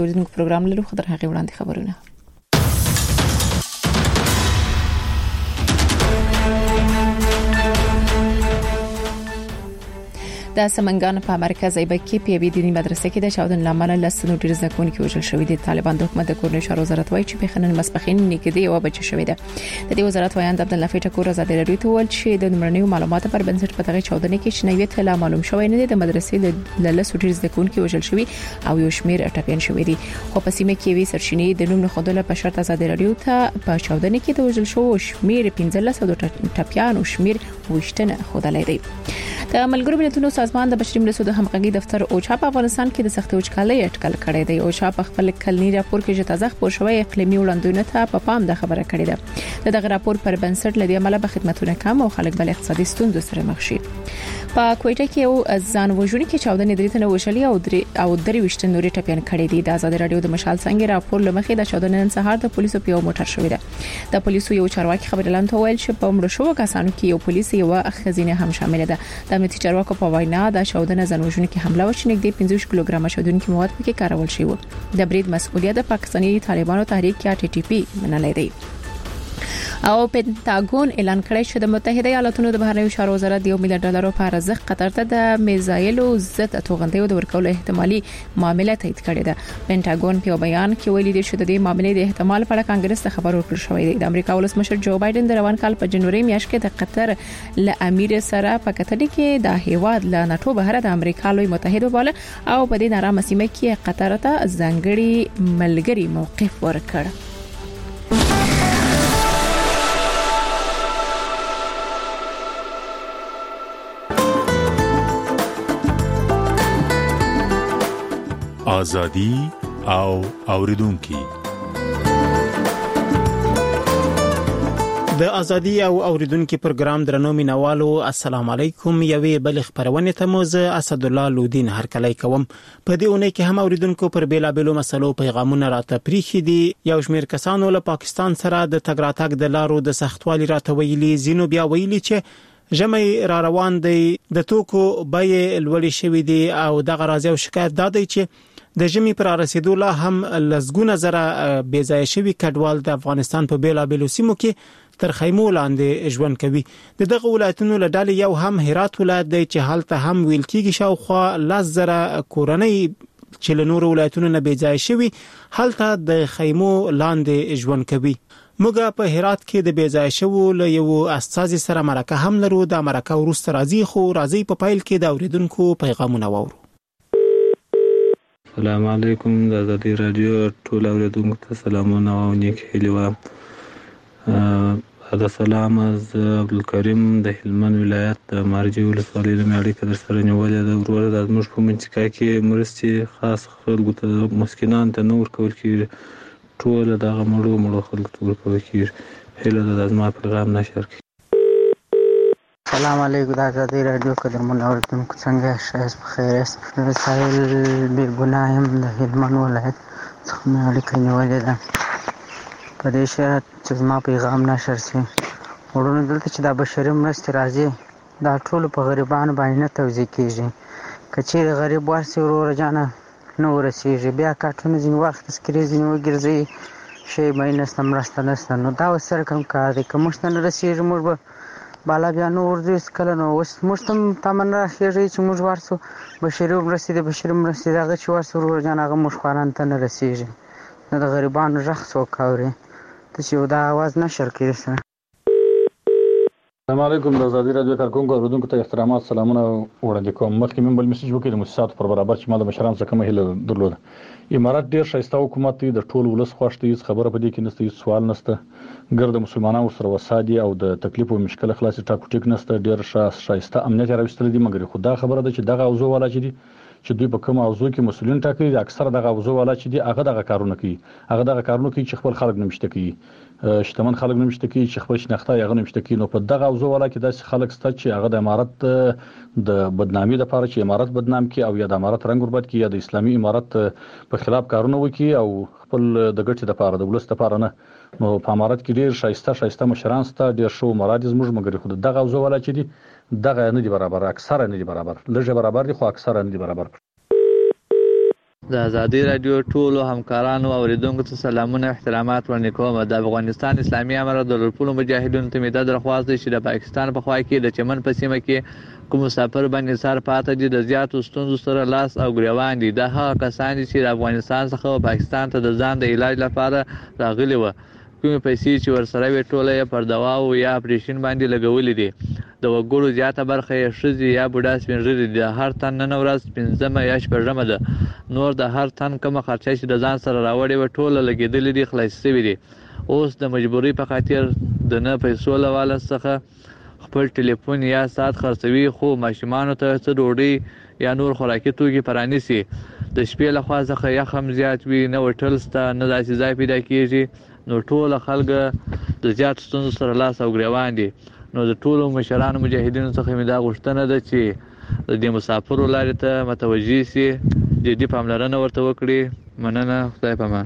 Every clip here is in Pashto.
اوریدونکو پروګرام لرو خبر هغه وړاندې خبرونه. د سمنګان په مرکز ایبک کې په دینی مدرسې کې د چاودنې لامل لسنو ډیر ځکونکو وژل شوې دي. طالبان د حکومت د کورنۍ چارو وزارت وایي چې په خنن مسپخین نګدي او بچ شوې ده. د دې وزارت وایاند عبد الله فیټکور ازادي راډیو ته ویل چې د نمرنیو معلوماتو پر بنسټ په دغه چاودنې کې شنویت لا معلوم شوی نه دی. د مدرسې له لسو ډیر ځکونکو وژل شوې او یو شمیر ټپيان شوې دي. خو په سیمه کې وی سرچینې د نوم خودله په شرط ازادي راډیو ته په چاودنې کې د وژل شوو شمیر 1500 ټپيان او شمیر وشتنه خودلې دي. د ملګرو ملتونو سازمان د بشري مرستو د همغږي دفتر اوچا په افغانستان کې د سختي وچکالۍ اټکل کړی دی. اوچا په خپل کلنی راپور کې چې تازه خبر شوی اقلیمي وړاندوینه ته په پام د خبره کړې ده. دغه راپور پر بنسټ لدی عمله به خدماتونه کم او خلک بل اقتصادي ستونزو سره مخ شي. په کوټه کې یو ځان وژونکي کې چاودنې درې تنه وشلي او درې وشت نوري ټپيان کړي دي. د آزاد رادیو د مشال څنګه راپور لمخې د چاودنې نن سهار د پولیسو په یو موټر شوې ده. د پولیسو یو چارواکي خبرلان ته ویل چې په مړو شوو کسانو کې یو پولیس یو خزینه هم شامل ده. د امنیتي چارواکو په وینا د چاودنې ځان وژونکي حمله و چې نږدې 15 کیلوګرام چاودونکي مواد پکې کارول شوی و. د برید مسؤلیت د پاکستاني طالبانو تحریک یا TTP منلای دی. او پینټاګون اعلان کړی چې د متحده ایالاتونو د بهرنیو چارو وزارت $1 ملیارډ په ارزښت قطر ته د میزایلو ضد توغندیو د ورکولو احتمالي معاملې تایید کړې ده. پینټاګون په بیان کې ویلي دی چې د دې معاملې د احتمال په اړه کانګرس ته خبر ورکړل شوی دی. د امریکا ولسمشر جو بایدن د روان کال په جنوري میاشت کې د قطر له امیر سره په کتنې کې د هیواد له ناتو بهر د امریکا لوی متحد وباله او په دې نارامه سیمه کې قطر ته ځانګړي ملګری موقف ورکړ. ازادي او اوریدونکو د ازادي او اوریدونکو پروګرام درنو مینوالو السلام علیکم. یوې بل خبرونه ته موزه اسد الله لودین هرکلی کوم. په دې اونۍ کې هم اوریدونکو پر بیلابلو مسلو پیغامونه راته پریخي دي. یو شمیر کسانو له پاکستان سره د تګ راتګ د لارو د سختوالي راته ویلي. زینو بیا ویلي چې جمعي را روان دي د توکو بیه لوړې شوې دي او دغه راځي او شکایت دادی چې د جمی پر رسیدو لا هم لزګونه زره بې ځای شوی کډوال د افغانستان په بیلابلو سیمو کې تر خیمو لاندې ژوند کوي. دغه ولایتونو له ډلې یو هم هرات ولایت دی چې حالت هم ویل کېږي شاوخوا 10,000 کورنۍ چې له نورو ولایتونو نه بې ځای شوی حالت د خیمو لاندې ژوند کوي. موږ په هرات کې د بې ځای شوو له یو استاذ سره مرکه هم لرو. د مرکه وروسته راځي په پایل کې د اوریدونکو پیغامونه وورو. السلام علیکم. د ازادي رادیو ټول اوریدونکو ته سلامونه او نیک هیلې وایم. د سلام از عبدالکریم د هلمند ولایت د مارجې ولسوالۍ له اړیکه در سره نیولې ده. ورور د زموږ په منطقه کې مرستې خاص خلکو ته مسکینانو ته نه ورکول کېږي. ټول دغه مړو خلکو ته ورکول کېږي. هیله ده د زما پیغام نشر کړي. السلام علیکم. د ازادي رادیو قدرمن اوریدونکو څنګه شایست بخیر است. سایل بیگناه هم د هلمند ولایت څخه مې اړیکه نیولې ده په دې شرط چې زما پیغام نشر شي. ورونه دلته چې د بشري مرستې راځي دا ټول په غریبانو باندې نه توزیع کېږي. که چیرې غریب ورسي وروره جانه نه ورسېږي بیا کارټونه ځینې وخت سکرې ځینې وګرځي شی به یې نشته مرسته نشته. نو دا اوس سره کوم کار دی. که موږ ته نه رسېږي موږ به بالا بیا نو ورځو کله نو اوس موږ ته تمن راخېږي چې موږ ورسو بشري مرستې دغه چې ورسو وروره جان هغه موږ خوارانو ته نه رسېږي. نو د غریبانو غږ څوک اوري ته چې دا اواز نشر کړي سره. السلام علیکم. د ازادي رادیو کارکونکو اوریدونکو ته احترامات سلامونه وړاندې کوم. مخکې مې بل میسج وکړ د مؤسساتو پر برابر چې ما د مشرانو څخه کومه هیله درلوده. امارات ډیر ښایسته حکومت دی. د ټول ولس خوښ دی. خبره په دې کې نشته. هیڅ سوال نشته. ګرد مسلمانانو سره وسادي او د تکلیف او مشکل خلاص ټاکو ټیک نشته. ډیر ښایسته امنیت راوستل دي. مګر خو دا خبره ده چې دغه اوضاع والا چې دي چې دوی په کوم اوضاع کې مسؤلین ټاکي دي اکثره دغه اوضاع والا چې دي هغه دغه کارونه کوي. چې خپل خلک نمشته کوي. شتمن خلک نمشته کوي چې خپل شناخته یې نمشته کوي. نو په دغه اوضاع والا کې داسې خلک ست چې هغه د امارت د بدنامي لپاره چې امارت بدنام کی او یا د امارت رنګ وربد کی یا د اسلامي امارت په خلاف کارونه وکي او خپل د ګټې لپاره د ولست لپاره نه. نو په امارت کې ډیر شایسته مشران ست. ډیر شو مراد زموږ مګر خو دغه اوضاع والا چې دي دغه نه دي برابر. اکثره نه دي برابر. لږه برابر دي خو اکثره نه دي برابر. د ازادي رادیو ټولو همکارانو او اوریدونکو ته سلامونه او احترامات وړاندې کوم. د افغانستان اسلامي امارت د لوړپوړو مجاهدینو ته مې دا درخواست دی چې د پاکستان په خوا کې د چمن په سیمه کې کوم مسافر باندې سر پاته دي د زیاتو ستونزو سره لاس او ګریوان دي. دا هغه کسان دي چې د افغانستان څخه پاکستان ته د ځان د علاج لپاره راغلي و. کومې پیسې چې ورسره وي ټوله یې پر دوا او یا اپریشن باندې لګولې دي. د وګړو زیاته برخه یې ښځې یا بوډا سپین ږیري دي. د هر تن نن ورځ 15 یا 16 ده. نور د هر تن کومه خرچه چې د ځان سره راوړې و ټوله لګېدلې دي، خلاص شوي دي. اوس د مجبورۍ په خاطر د نه پیسو له واله څخه خپل ټلیفون یا ساعت خرڅوي، خو ماشومانو ته څه ډوډۍ یا نور خوراکي توکي پرانیسي. د شپې له خوا څخه یخ هم زیات وي، نه هوټل شته، نه داسې ځای پیدا کېږي. نو ټول خلک د زیات ستونزو سره لاس او ګریوان دي. نو د ټولو مشرانو مجاهدینو څخه مې دا غوښتنه ده چې د دې مسافرو لارې ته متوجه شي، جدي پاملرنه ورته وکړي. مننه، خدای پامان.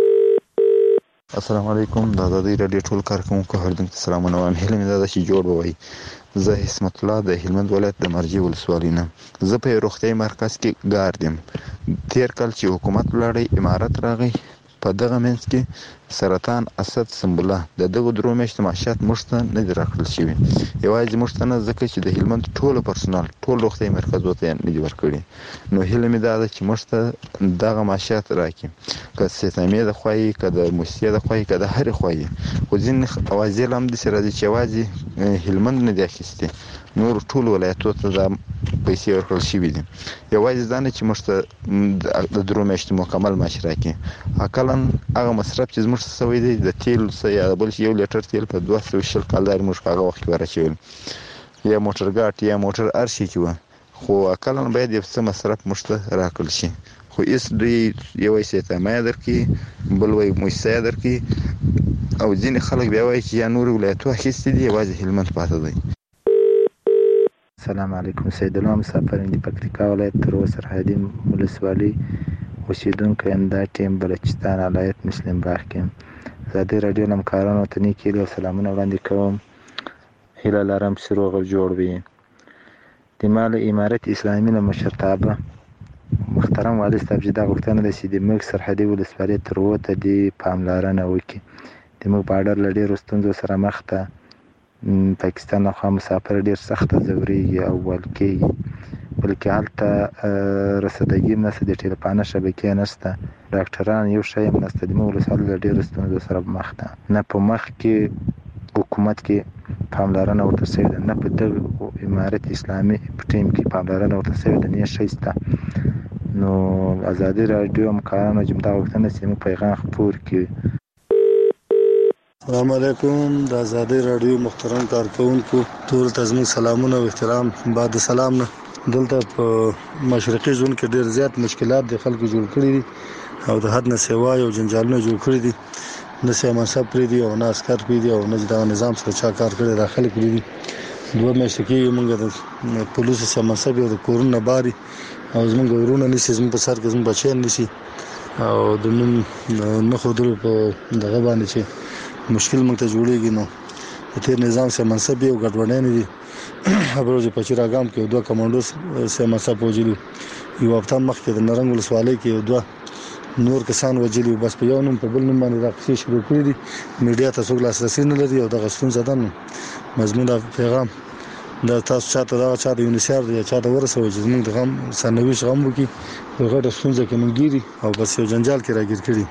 السلام علیکم. د ازادي رادیو ټول کارکونکو هردونکو ته سلامونه وایم. هیله مې ده چې جوړ ووایي. زه حسمت الله د هلمند ولایت د مرجې ولسوالۍ نه. زه په روغتیايي مرکز کې ګارد یم. تیر کال چې حکومت ولاړی امارت راغی، په دغه منځ کې سرطان، اسد، سنبله د دغه درو میاشتو معاشات موږ ته نه دي راکړل شوي. یوازې موږ ته نه، ځکه چې د هلمند ټولو پرسونال ټول روغتیايي مرکزو ته نه دي ورکړي. نو هیله مې دا ده چې موږ ته دغه معاشات راکړي، که سیستمي د خوایي، که د موسسې د خوایي، که د هرې خوایي. خو ځینې اوازې هم داسې راځي چې یوازې هلمند نه دي اخیستې، نور ټول ولایتو ته دا پیسې ورکړل شوي دي. یوازې دا نه چې موږ ته د درو میاشتو مکمل معاش راکړي. اقلا هغه مصرف چې موږ ته شوی دی د تیل یا بل یو لیټر تیل په 220 کالدار موږ په هغه وخت کې ورچول، یا موټر ګاټ یا موټر ارشي کې و. خو اقلا باید یو څه مصرف موږ ته راکړل شي. خو هیڅ دوی یو سیستمه درکړي، بل وایي موسسه درکړي، او ځینې خلک بیا وایي چې یا نور ولایتو اخیستې دي، یوازې هلمند پاتې دی. السلام علیکم. سید الله مسافر د پکتیکا ولایت تر سرحدي ولسوالۍ اوسیدونکی یم. دا ټیم بلوچستان ولایت مسلم باغ کې. ازادي رادیو همکارانو ته نیک هیلې او سلامونه وړاندې کوم. هیله لرم چې روغ او جوړ وي. د مال امارت اسلامي له مشرتابه محترم والي صاحب چې دا غوښتنه ده چې د موږ سرحدي ولسوالۍ تر وته د پاملرنه وکړي. د موږ بارډر له ډېرو ستونزو سره مخ ده. پاکستان خوا مسافر ډېر سخته ځورېږي او ول کېږي، بلکې هلته رسیدګي هم نشته، د ټلیفون شبکې نشته، ډاکټران یو شی هم نشته. د موږ ولسوالۍ له ډېرو ستونزو سره مخ ده. نه په مخ کې حکومت کې پاملرنه ورته شوې ده، نه په دغه امارت اسلامي په ټیم کې پاملرنه ورته شوې ده، نه شی شته. نو ازادي رادیو همکارانو چې دا غوښتنه چې موږ پیغام خپور کړي. السلام علیکم. د ازادي رادیو محترم کارکونکو ټول ته زموږ سلامونه او احترام. بعد سلام نه، دلته په مشرقي ژوند کې ډېر زیات مشکلات د خلکو جوړ کړي دي او د حد نه سوا یو جنجالونه جوړ کړي دي. نه سیاسي منصب پرې دي او نه عسکر پرې دي او نه د نظام سره چا کار کړی داخله کړی دي. 2 میاشتې کې موږ د پولیسو سیاسي منصب یو د کورونه باري او زموږ ورونه نشي، زموږ په سر کې زموږ بچیان نشي او د نوم نه خودرو په دغه باندې چې مشکل موږ ته جوړیږي. نو د تیر نظام سیاسي منصب یو ګډوډۍ نه دي. خبرو چې په چراغام کې 2 کمانډوس سیاسي منصب وجلو، یو هفته مخکې د نرنګ ولسوالۍ کې 2 نور کسان وجلي، بس په یو نوم په بل نوم باندې راقصې شروع کړې دي. میډیا ته څوک لاسرسي نه لري او دغه ستونزه ده. مضمون پیغام دا تاسو چاته دا چا د یونیسر یا چا د ورسوي چې موږ د غم سرنويش غم وکړي، په غټه ستونزه کې موږ ګیري او بس یو جنجال کې راګیر کړي.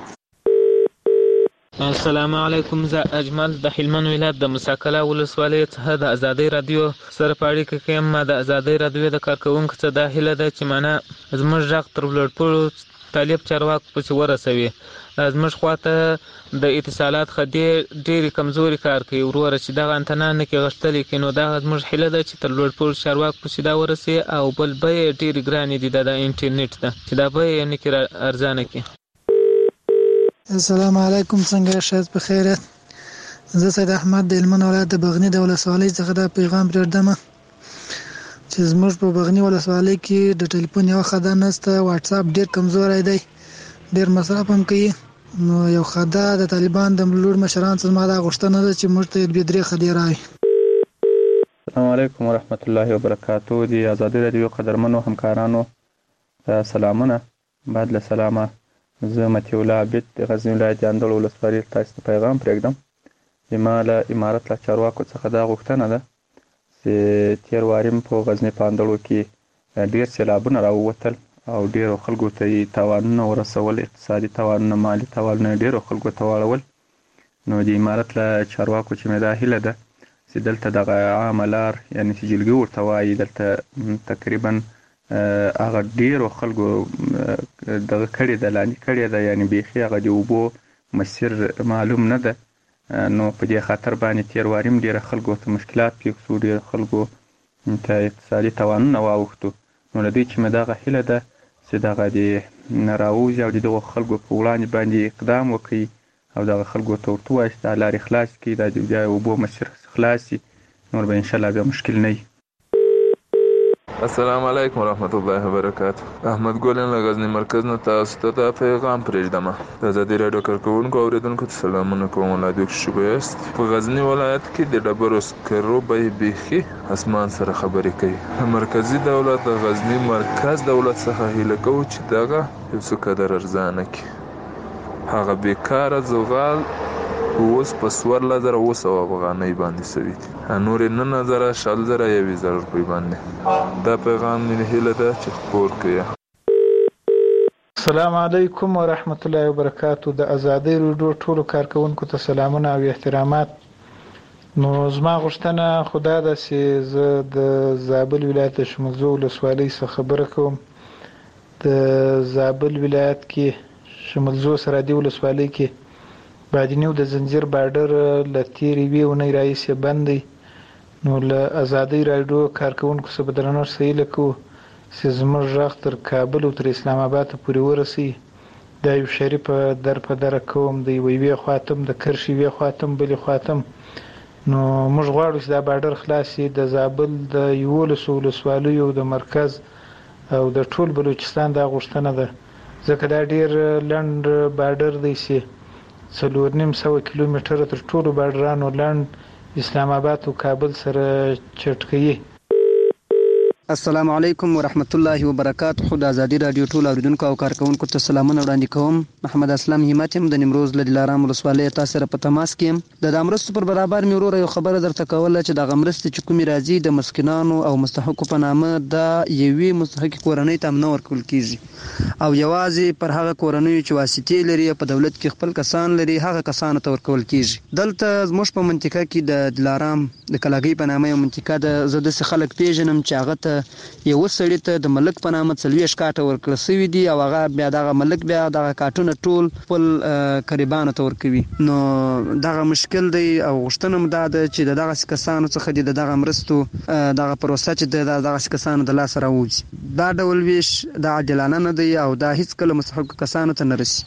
السلام علیکم. زه اجمل د هلمند ولایت د مساکله ولسوالۍ څخه د ازادي رادیو سره په اړیکه کې یم. د ازادي رادیو د کارکونکو څخه دا هیله ده چې معنا زموږ غږ تر لوړپوړو طالب چارواکو پسې ورسوي. زموږ خواته د اتصالات خدي ډېری کمزوري کار کوي وروره چې دغه انتنا نه کې غښتلې کې. نو دا زموږ هیله ده چې تر لوړپوړو چارواکو پسې دا ورسي او بل بیې ډېرې ګرانې دي د انټرنیټ ده چې دا بیې یې نه کې ارزانه کړي. السلام علیکم. څنګه شاید په خیر یاست؟ زه سید احمد د هلمند ولایت د بغنی د ولسوالۍ څخه دا پیغام پرېږدم چې زموږ په بغنی ولسوالۍ کې د ټلیفون یو خدای نشته، واتس اپ ډېر کمزوری دی، ډېر مصرف هم کوي. نو یو خدای د طالبان د لوړ مشران څخه ما دا غوښتنه ده چې موږ ته 2-3 خدای راوي. السلام علیکم ورحمت الله وبرکاتو. د ازادي رادیو قدرمنو همکارانو سلامونه. بعد له سلامه زه متي الله عبید د غزنی ولایت اندړ ولسوالۍ تاسو ته پیغام پرېږدم چې ما له امارت له چارواکو څخه دا غوښتنه ده چې تیر واریم په غزنی په اندړو کې ډېر سیلابونه راووتل او ډېرو خلکو ته یې تاوانونه ورسول، اقتصادي تاوانونه، مالي تاوانونه ډېرو خلکو ته واړول. نو د امارت له چارواکو چې مې دا هیله ده چې دلته دغه عامه لار یعنی چې جلګي ورته وایي دلته تقریبا هغه ډېرو خلکو دغه کړې ده، لاندې کړې ده، یعنی بیخي هغه د اوبو مسیر معلوم نه ده. نو په دې خاطر باندې تیر واریم ډېره خلکو ته مشکلات پېښ شو، ډېر خلکو ته اقتصادي تاوانونه واوښتو. نو له دوی چې مې دغه هیله ده چې دغه د راووځي او د دغو خلکو په وړاندې باندې اقدام وکړي او دغه خلکو ته ورته ووایي چې دا لارې خلاص کړي، دا اوبو مسیر خلاص شي، نور به انشاءالله بیا مشکل نه وي. السلام علیکم ورحمت الله وبرکاته. احمد ګولن له غزنی مرکز نه تاسو ته دا پیغام پرېږدم. د ازادي راډیو کارکوونکو اوریدونکو ته سلامونه کوم. ولادیک شوبه است. په غزنی ولایت کې د ډبرو سکرو به بیخي اسمان سره خبرې کوي. مرکزی دولت د غزنی مرکز دولت څخه هیله کوي چې دغه یو څه قدر ارزانه کړي. هغه بیکاره زغال اوس په 14,900 افغانۍ باندې سوي دي، نور 9,000 1,000 روپۍ باندې. دا پیغام مې هیله ده چې خپور کړئ. السلام علیکم ورحمت الله وبرکاتو. د ازادي راډیو ټولو کارکونکو ته سلامونه او احترامات. نو زما غوښتنه خدا ده چې زه د زابل ولایت شمولزو ولسوالۍ څخه خبره کوم. د زابل ولایت کې شمولزو سرحدي ولسوالۍ کې بادینیو د زنجیر بارډر له تیرې یوې اونۍ راهیسې بند دی. نو له ازادي راډیو کارکوونکو څخه په درنښت هیله کوو چې زموږ غږ تر کابل او تر اسلام آباد پورې ورسوي. دا یو شریفه در په دره کوم، د یوې خواته د کرښې یوې خواته بلې خواته. نو موږ غواړو چې دا بارډر خلاص شي. د زابل د 11 ولسوالیو د مرکز او د ټول بلوچستان دا غوښتنه ده، ځکه دا ډېر لنډ بارډر دی چې 4.5 کیلومتره تر ټولو بارډرانو لنډ اسلام آباد او کابل سره چټ کوي. السلام علیکم ورحمت الله وبرکاتو. خو د ازادي راډیو ټول اوریدونکو او کارکونکو ته سلامونه وړاندې کوم. محمد اسلام همت یم د نیمروز له دلارام ولسوالۍ تاسو سره په تماس کې یم. د امرستو پر برابر مې ورور یو خبره درته کوله چې د امرستو چې کومې راځي د مسکینانو او مستحقو په نامه د یوې مستحق کورنۍ ته نه ورکول کیږي او یوازې پر هغه کورنۍ چې واسطې لري په دولت کې خپل کسان لري هغه کسانو ته ورکول کیږي. دلته زموږ په منطقه کې د دلارام د کلاګي په نامه یو منطقه ده. زه د خلک پیژنم چې هغه ته یو سړی ته د ملک په نامه 40 کاټه ورکړل شوی دي او هغه بیا دغه ملک بیا دغه کاټونه ټول خپل قریبانو ته ورکوي. نو دغه مشکل دی او غوښتنه مې دا ده چې دغه کسانو څخه دغه مرستو دغه پروسه چې دغه کسانو د لاس راوځي دا ډول ویش د عادلانه نه دی او دا هیڅ کله مستحق کسانو ته نه رسي.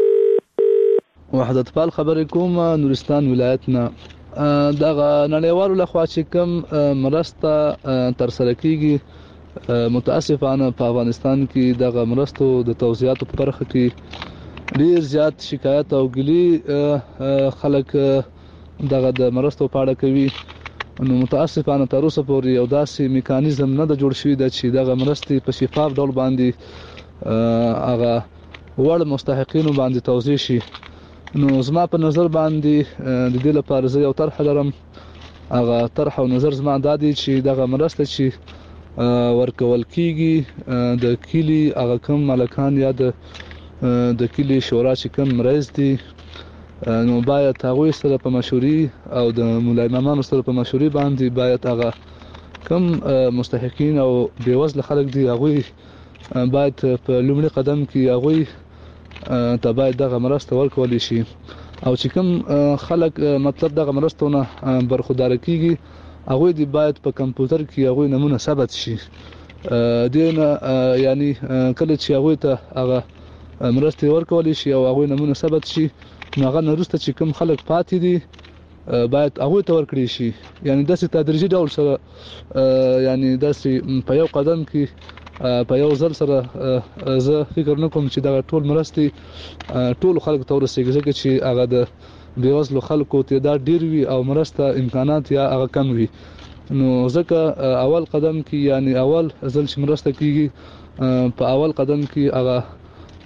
وحدت پال خبرې کوم نورستان ولایت نه. دغه نړیوالو لخوا چې کوم مرسته تر سره کیږي متاسفانه په افغانستان کې دغه مرستو د توزیعاتو په برخه کې ډیر زیات شکایت او ګیلي خلک دغه د مرستو په اړه کوي. نو متاسفانه تر اوسه پورې یو داسې میکانیزم نه د جوړ شوی د چې دغه مرستې په شفاف ډول باندې هغه وړ مستحقینو باندې توزیع شي. نو زما په نظر باندې د دې لپاره زه یو طرح لرم. هغه طرح او نظر زما دا دی چې دغه مرسته چې ورکول کیږي د کلی هغه کم ملکان یا د کلی شورا چې کم رئیس دي نو باید هغوی سره په مشورې او د مولا امامانو سره په مشورې باندې باید هغه کم مستحقین او بیوزله خلک دي هغوی باید په لومړي قدم کې هغوی ته باید دغه مرسته ورکولی شي او چې کوم خلک مطلب دغه مرستونه برخوردار کیږي هغوی دی باید په کمپیوټر کې هغوی نمونه ثبت شي. دینه یعنی کله چې هغوی ته هغه مرستې ورکولی شي او هغوی نمونه ثبت شي نو هغه نه وروسته چې کوم خلک پاتې دي باید هغوی ته ورکړي شي. یعنی داسې تدریجي ډول سره یعنی داسې په یو قدم کې په یو ځل سره زه فکر نه کوم چې دغه ټول مرستې ټول خلکو ته ورسیږي ځکه چې هغه د بیوزلو خلکو تعداد ډیر وي او مرسته امکانات یا هغه کم وي. نو ځکه اول قدم کې یعنی اول ځل چې مرسته کیږي په اول قدم کې هغه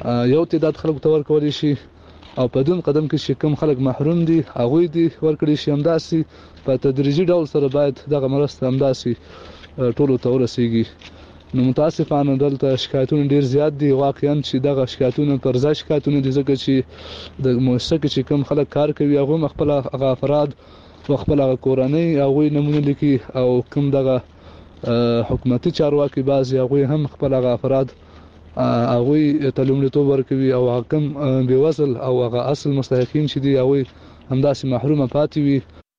یو تعداد خلکو ته ورکول شي او په دې قدم کې چې کوم خلک محروم دي هغه دي ورکړي شي همداسي په تدریجي ډول سره باید دغه مرسته همداسي ټولو ته ورسیږي. نو متاسفانه دلته شکایتونه ډیر زیات دي واقعا چې دغه شکایتونه پر ځای شکایتونه دي ځکه چې د مؤسسه کې چې کوم خلک کار کوي هغه خپل افراد خپل کورنۍ هغه نمونه لیکي او کوم دغه حکومتي چارواکي بعضي هغه هم خپل افراد هغه ته لومړیتوب ورکوي او حکم بوصل او هغه اصل مستحقین چې دي هغه همداسې محرومه پاتې وي.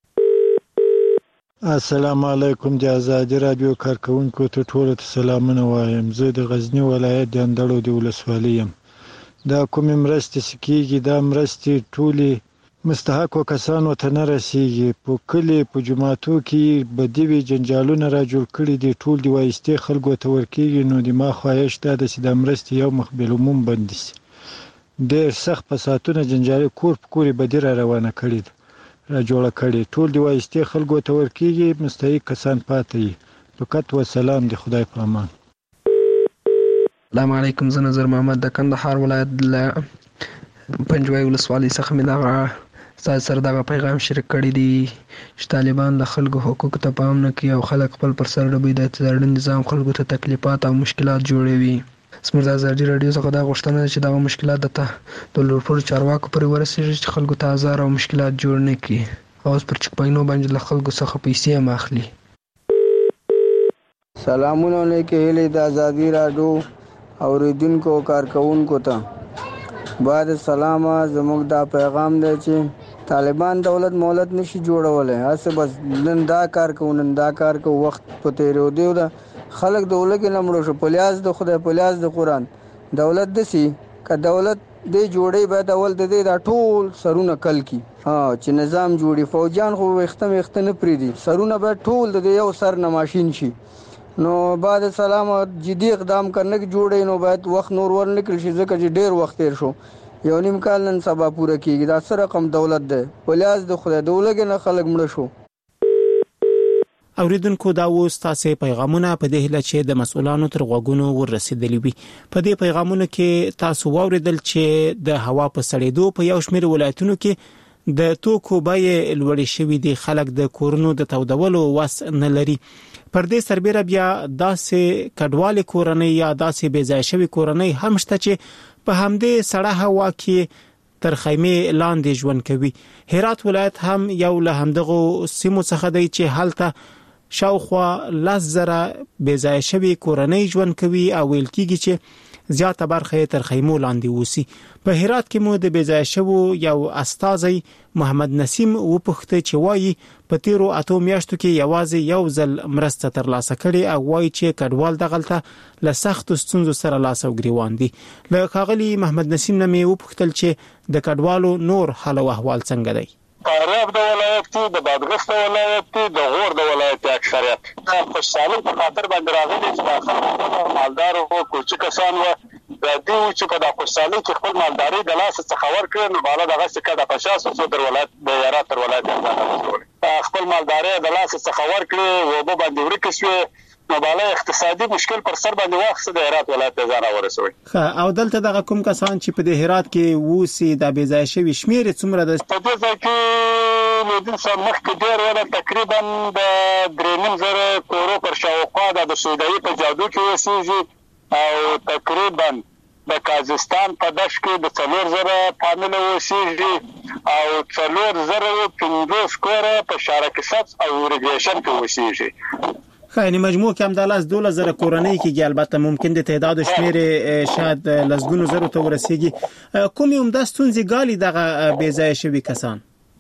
السلام علیکم د آزادی رادیو کارکونکو ته ټول ته سلامونه وایم. زه د غزنی ولایت د اندړو د ولسوالۍ یم. دا کومې مرستې سکیږي دا مرستې ټولې مستحقو کسانو ته نه رسیږي. په کلی په جماعتو کې بدوي جنجالونه را جوړ کړي دي ټول دی وایستې خلکو ته ورکیږي. نو د ما خواهش دا ده چې د مرستې یو مخ بالعموم بند شي. ډېر سخت فسادونه جنجالي کور په کور بدی را روانه کړي را جوړه کړي ټول دی وایستې خلکو ته ورکیږي مستحق کسان پاتې. فقط وسلام دی خدای په امان. السلام علیکم زه نظر محمد د کندهار ولایت پنجوای ولسوالۍ څخه مې دغه سره دغه پیغام شریک کړی دی چې طالبان د خلکو حقوق ته پام نه کوي او خلک خپل پر سر ډبې د اعتراضي نظام خلکو ته تکلیفات او مشکلات جوړوي. زموږ د ازادي راډیو څخه دا غوښتنه ده چې دغه مشکلات د لوړپوړو چارواکو پورې ورسیږي چې خلکو ته ازار او مشکلات جوړ نه کړي او اوس پر چک پاینو باندې له خلکو څخه پیسې هم اخلي. سلامونه علیکم هیله د ازادي راډیو اوریدونکو کارکونکو ته بعد سلامه زموږ دا پیغام دی چې طالبان دولت مولت نشي جوړولای هسه بس نن دا کار کوو وخت په تیرو دی دا خلک دولت کې نمړو شو پلیاز د خدای پلیاز د قران دولت دسی که دولت دې جوړي به اول د دې دا ټول سرونه کل کی چې نظام جوړي فوجان خو وخت نه پریدي سرونه به ټول د یو سر نه ماشين شي. نو بعد سلام جدي اقدام کرنے کی جوړي نو باید وخت نور ورنکل شي ځکه چې ډیر وخت تیر شو یو نیم کال نن سبا پوره کیږي دا سره رقم دولت ده پلیاز د خدای دولت نه خلک مړ شو. اوریدونکو دا وو تاسو پیغامونه په دې هله چې د مسؤلانو تر غوګونو ورسېدلی وي. په دې پیغامونو کې تاسو واوریدل چې د هوا په سړېدو په یو شمېر ولایتونو کې د توکو بیې لوړې شوې دي. خلک د کورونو د تودولو وس نه لري. پر دې سربېره بیا داسې کډوالې کورنۍ یا داسې بې ځای شوې کورنۍ هم شته چې په همدې سړه هوا کې تر خیمه لاندې ژوند کوي. هرات ولایت هم یو له همدغه سیمو څخه دی چې هلته شاوخوا 10,000 بې ځای شوې کورنۍ ژوند کوي او ویل کېږي چې زیاته برخه تر خیمو لاندې وسی. په هرات کې مو د بې ځای شوو یو استاذي محمد نسیم وپوښتنه چې وایي په تیرو 8 میاشتو کې یوازې یو ځل مرسته ترلاسه کړي او وایي چې کډوال دغلته له سخت ستونزو سره لاس او ګریوان دي. له ښاغلي محمد نسیم نه مې وپوښتل چې د کډوالو نور حال او احوال څنګه دی. فاریاب د ولایت کې د بادغیس د ولایت کې د غور د ولایت اکثریت دا خوشحالي په خاطر باندې راغلي چې داخله مالدار او کوچ کسان و د دې چې په د خوشحالي کې خپل مالداري د لاس څخه ورکړي نو بالا دغه څه کده په شاسو در ولایت د یارات تر ولایت خپل مالداري د لاس څخه ورکړي و به باندې ورکشي نو بالا اقتصادي مشکل پر سر باندې واخص د هرات ولایت ځان ورسوي. او دلته دغه کوم کسان چې په د هرات کې ووسی د بې ځای شوي شمیر څومره ده؟ په دې ځای کې له دې سره مخکې ډېر ولا تقریبا د 3,000 کورو پر شاوخوا د سودایي په جادو کې اوسېږي او تقریبا د کازستان په دش کې د 4,000 فامیل اوسېږي او 4,050 کورو په شارکسات او ریګریشن کې اوسېږي. یعنی مجموع کې هم د 12,000 کورنۍ کې البته ممکن د تعداد شمیر شاید لسګونو زرو ته ورسیږي. کومې هم د ستونزې ګالي دغه بې ځای شوي کسان؟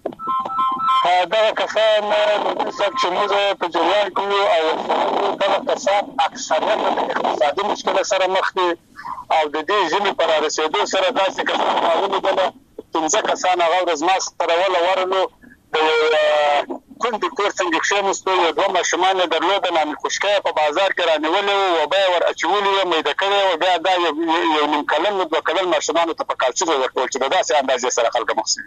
دغه کسان چې موږ په جریان کې او دغه کسان اکثریت د اقتصادي مشکل سره مخ دي او د دې ژمي پر رسیدو سره داسې کسان معلومه ده 15 کسان هغه ورځ ما سره ورلو کوم د کور څنګه کښېنستو یو دوه ماشومان درلود نه خوشکای په بازار کې رانیولې او به ور اچولې مې د کړې او بیا دا یو نیم کلن دوه کلن ماشومان ته په کالچو ورکول چې داسې اندازې سره خلک مخسي.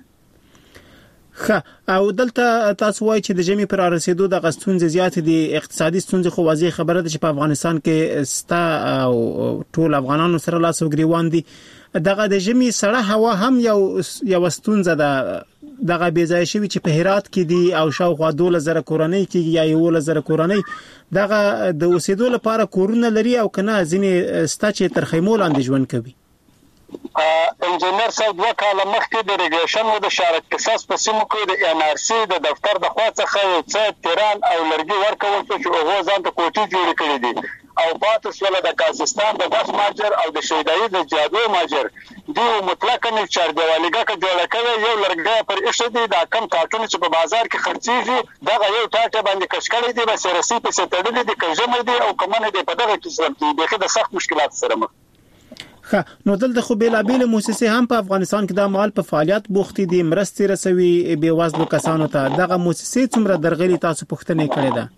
او دلته تاسو وایي چې د جمی پر رسیدو د غستونځ زیات دي اقتصادي ستونزې خو واضح خبره ده چې په افغانستان کې ستا او ټول افغانانو سره لاس او ګریوان دي. دغه د ژمي سړه هوا هم یو ستونزه ده دغه بیځای شوی چې په هرات کې دی او شاوخوا 2000 کورنۍ کې یا 1000 کورنۍ دغه د اوسېدو لپاره کورونه لري او کنه ځینې ستا چې تر خیمو لاندې ژوند کوي. انجنیر صاحب وکاله مخکې د ریګریشن او د شارک قصاص په سیمو کې د ان ار سی د دفتر د خوا څخه یو څه تیران او لرګي ورکول چې هغه ځان ته کوټي جوړ کړی دي او پاتې سول د کازستان د بس ماجر او د شیدای د جادو ماجر دی مطلقاً چار دیوالیګه کې جوړ کړی یو لرګي پر ایښه دي دا کم کارټون چې په بازار کې خرڅيږي دا یو ټاټه باندې کشکړی دی بس رسی په ستړي دي کژمه دي او کومه دي په دغه قسم کې د سخت مشکلات سره مخ. نو دلته خو بیلابیل موسسې هم په افغانستان کې د مال په فعالیت بوختي دي مرستې رسوي به وزلو کسانو ته دغه موسسې څومره درغلي تاسو پوښتنه کړې ده؟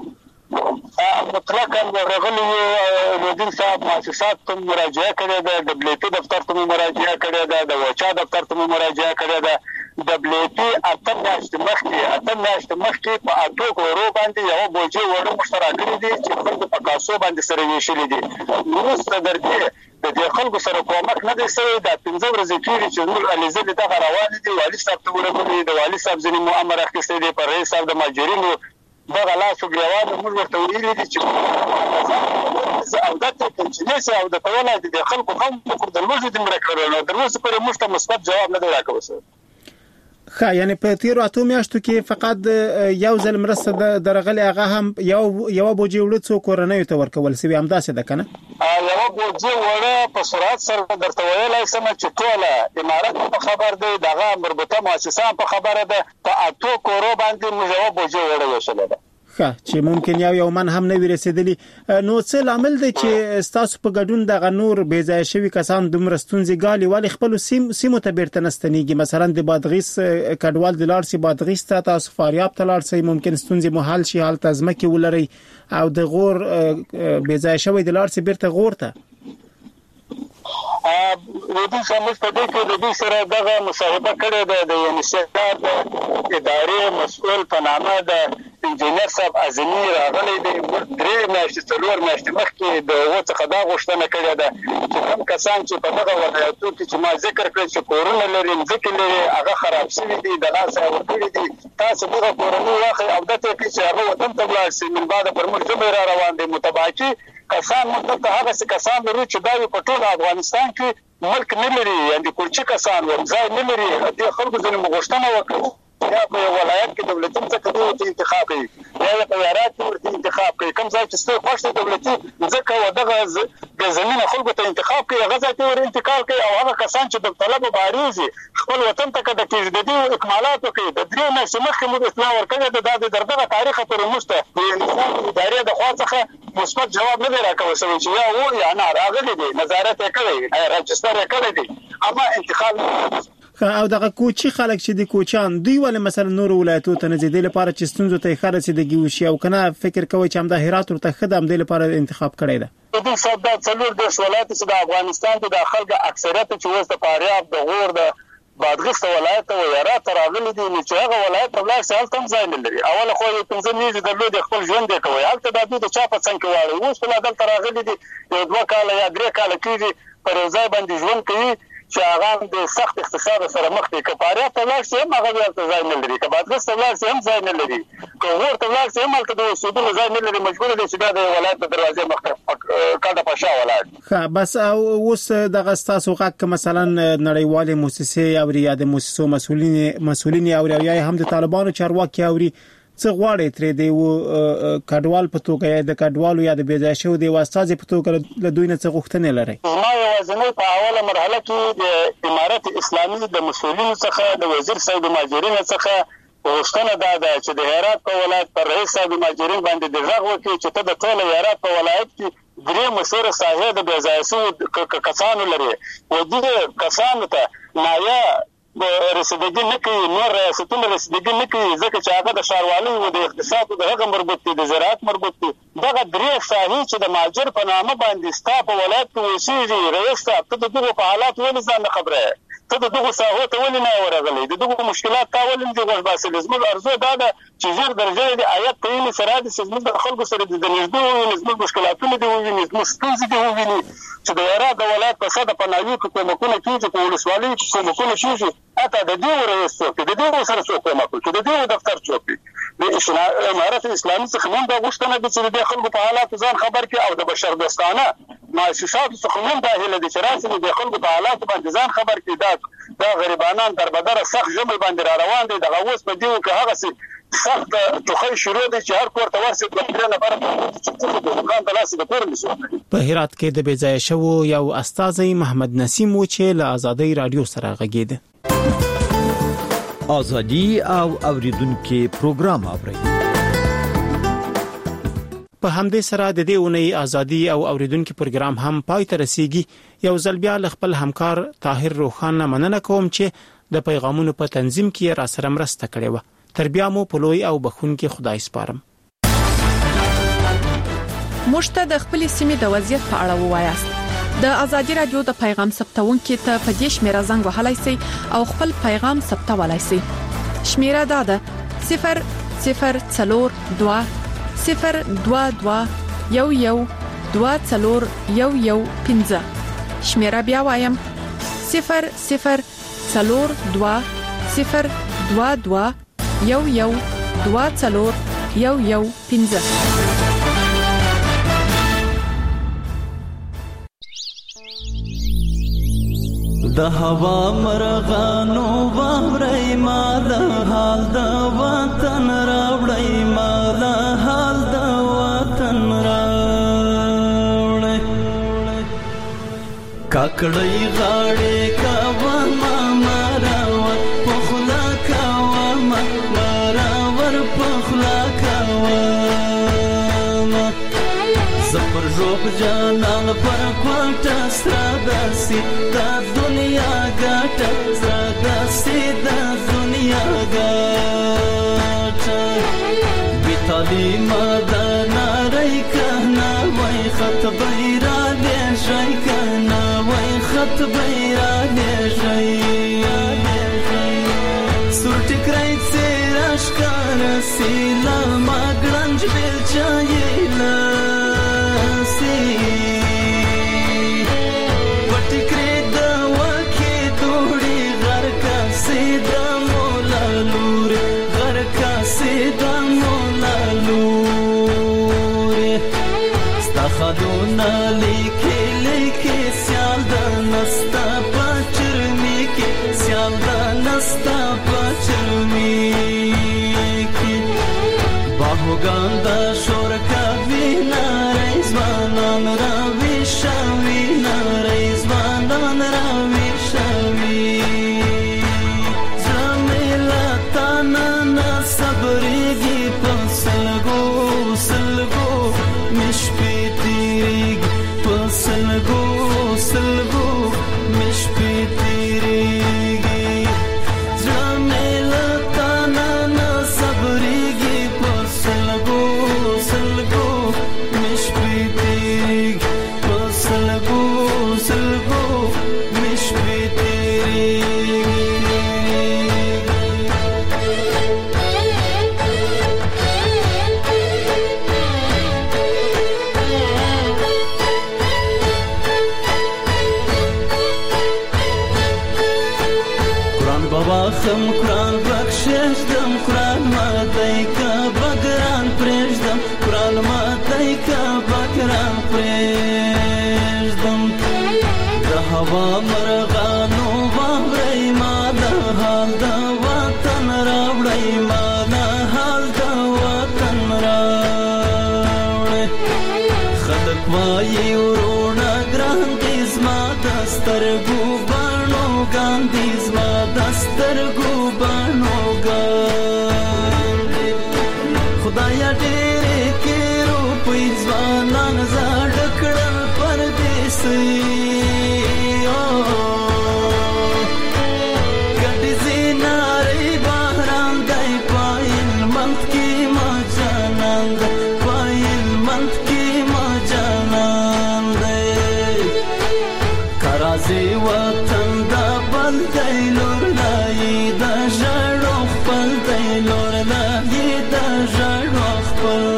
مطلقاً ورغلي نودین صاحب مؤسسات ته مراجعه کړې ده د دبليتي دفتر ته مراجعه کړې ده د وچا دفتر ته مراجعه کړې ده دبليتي اته میاشتې مخکې په اټو کورو باندې یو بوجي وړو مشترکې دي چې خلک په کاسو باندې سره ویشلې دي نو درته د دې خلکو سره کومک نه دی سوی دا 15 ورځې کېږي چې نور علیزه دغه روان دي والي صاحب ته ورغلي د والي صاحب ځینې مؤامره اخیستې دي پر رئیس صاحب د ماجرینو دغه لاسو ګریوان موږ ورته ویلي دي چې او دا ته چې او د ټولنې د خلکو هم د لوځي د مرکړو د لوځي پر مشته مثبت جواب نه دی راکوي. یعنی په تیرو اتو میاشتو کې فقط یو ځل مرسته درغلي هغه هم یو بوجي وړ څو کورنۍ ته ورکول سوي هم داسې ده کنه یو بوجي وړ په سرعت سره درته ویلای سم چې ټوله امارات په خبر دی دغه مربوطه مؤسسه په خبره ده په اتو کورو باندې موږ یو بوجي وړ وشل ده چې ممکن یو من هم نه ورسېدلی نو څه لامل دی چې تاسو په ګډون د نور بیځای شوی کسان د مرستونځي غالي والی خپل سیمو ته بیرته نستنیږي مثلا د بادغیس کډوال د لارسي بادغیس ته تاسو فاریاب ته لارسي ممکن ستونځي محل شي حالت ازمکه ولري او د غور بیځای شوی د لارسي بیرته غور ته ودي سمج په دې کې د دې سره دغه مصاحبه کړې ده د یونیسف د ادارې مسؤل په نامه د انجنیر صاحب اعظمي راغلي دی درې میاشتې څلور میاشتې مخکې د هغو څخه دا غوښتنه کړې ده چې کوم کسان چې په دغه ولایتو کې چې ما ذکر کړی چې کورونه لري ځکه لري هغه خراب شوي دي د لاسه ورکړي دي تاسو دغه کورونه واخلئ او د ته چې هغه وطن ته ولاړ شي من بعد پر موږ ژبه را روان دي متباکي کسان موږ ته هغه کسان لري چې دا په ټول افغانستان کې ملک نه لري یعنی کورچی کسان ورځای نه لري د خلکو ځینې غوښتنه وکړي یا په ولایت کې دولتي څخه د انتخاب کوي یا په یارات کې انتخاب کوي کوم ځای چې څه خوښ دولتي ځکه ودغه د زمينه خلکو ته انتخاب کوي هغه ځای ته ور انتقال کوي او هغه کسان چې د طلب باريزي خپل وطن ته کډه کېږي د دې اکمالات کوي د درې میاشتې مخکې موږ اطلاع ورکړه د دغه تاریخ تر مشته د انسان ادارې د خوا څخه مثبت جواب نه راکوي چې یا و یا نه راغلي دي نظارت کوي راجستر کوي دي اما انتخاب او دغه کوچی خلک چې د کوچان دوی ول مثلا نور ولایتو ته نه زیدل لپاره چې ستونزو ته خرڅ دي وشي او کنه فکر کوي چې هم د هرات ورته خدام د لپاره انتخاب کړی ده د صدا څلور د ولایت چې د افغانستان د خلک اکثریت چې وسط فاریاب د غور د بادغیس ولایت او هرات راغلي دي چې هغه ولایت په لار سال تم ځای نه لري اول خو یې پنځه میاشتې د لوی خپل ژوند کوي هلته د دې چا په څنګه واړي اوس په لادل راغلي دي یو دوه کال یا درې کال کېږي پر ځای باندې ژوند کوي چې هغه د سخت اقتصاد سره مخ دي کپاره په لار سي هغه ورته ځای نه لري کبه د سلار سي هم ځای نه لري کوور ته لار سي هم تل د سودو ځای نه لري مجبور دي چې د ولایت د دروازې مخ کډه پښا ولایت بس اوس د غستاسو حق مثلا نړیواله مؤسسه او ریاده مؤسسو مسؤلین او یا هم د طالبانو چارواکي اوري څه غواړي ترې دی کډوال په توګه یا د کډوالو یا د بیځای شو دی واسطه په توګه له دوی نه څه غوښتنې لري ما یوازې په اوله مرحله کې د امارات اسلامي د مسؤلینو څخه د وزیر صاحب ماجرین څخه غوښتنه ده چې د هرات په ولایت پر رئیس صاحب ماجرین باندې د ژغ وکړي چې ته د ټول هرات په ولایت کې درې مسیر ساحه د بیځای شو کسانو لري و دې کسانو ته نایا رسیدګي نه کوي نور ریاستونه رسیدګي نه کوي ځکه چې هغه د ښاروالۍ او د اقتصاد د هغه مربوط دي د زراعت مربوط دي دغه درې ساحې چې د ماجر په نامه باندې ستا په ولایت کې وشيږي رئیس صاحب ته دغه په حالات ولې ځان خبره ته د دغو ساحو ته ولې نه ورغلی د دغو مشکلات تا ولې دې غوږ باسلې زموږ ارزو دا ده چې ژر درژر د آیت ته یې سره د زموږ د خلکو سره د نږدې وویني زموږ مشکلاتونه دې وویني زموږ ستونزې دې وویني چې د هرات د ولایت په صده پناهي کې کومکونه کېږي په ولسوالۍ کې کومکونه کېږي حتی د دې رئیس څوک د دې سره څوک کومک کوي د دې دفتر څوک د امارت اسلامي څخه هم دا غوښتنه ده چې د خلکو په حالاتو ځان خبر کړي او د بشر دوستانه مؤسساتو څخه هم دا هیله ده چې راسي د خلکو په حالاتو باندې ځان خبر کړي دا غریبانان تر بدره سخت ژمی باندې را روان دي دغه اوس په دې کې هغه سخت ټوخی شروع دي چې هر کور ته ورسي د درې نفر چې د دکان ته لاس د کور نشو. په هرات کې د بېځایه شوو یو استاذي محمد نسیم و چې له آزادۍ رادیو سره غږیده. ازادي او اوریدونکو پروګرام اوري. په همدې سره د دې اونۍ ازادي او اوریدونکو پروګرام هم پای ته رسیږي. یو ځل بیا خپل همکار طاهر روخان مننه کوم چې د پیغامونو په تنظیم کې را سره مرسته کړې و. تر بیا مو په لوی او بخونکي خدای سپارم. مشته د خپل سیمې د وضعیت په اړه ووایاست. د ازادي رادیو د پیغام ثبتونکو ته په دې شمیره زنګ وهلای شئ او خپل پیغام ثبتولای شئ. شمیره دا ده 0042 022 112415. شمیره بیا وایم 0042 022 112415. د هوا مرغانو وامرای مال حال د وطن راوړی مال حال د وطن راوړی کاکړی غاړې کاوه مراور پخلا کاوه مراور پخلا کاوه زپر جوب جانان پر کوټه سرادسي د دنیا ګټه سرادسي د دنیا ګټه بیتالي مدنا رای کنا وای خط بیرا دې شي کنا وای خط بیرا دې شي سورټ کرای سراش کار سیلا ماګرنج بل چایلا خدونا لیکي لیکي سیال د نستا پچرمي کې سیال د نستا پچرمي کې باهوګان د شور کوي نارې ځوانان راوي شوي نارې ځوانان راوي شوي زميلا تانا صبرېږي په سلګو سلګو مشپي سلګو سلګو مش پېتېږي زميلا تانا نه صبرېږي په سلګو سلګو مش پېتېږي په سلګو سلګو مش پېتېږي خم قرآن بخشش دم قرآن ماتای کا بگران پرشدم قرآن ماتای کا بگران پرشدم د هوا مرغانو وامرای ما د حال د وطن راوړی ما د حال د وطن راوړی خلک وایي ورونه ګران دي زما د سترګو بڼو ګاندي زما د سترګو بڼو ګاندي خدایا ډېرې کې روپۍ ځوانان زاړه کړل پردیسي ګډې زینارې بهرام دی پایل منت کې ما جانان دی پایل منت کې ما جانان دی کرازي وطن دا بل دی دی لور لای د ژړو خپل دی لور لای د ژړو خپل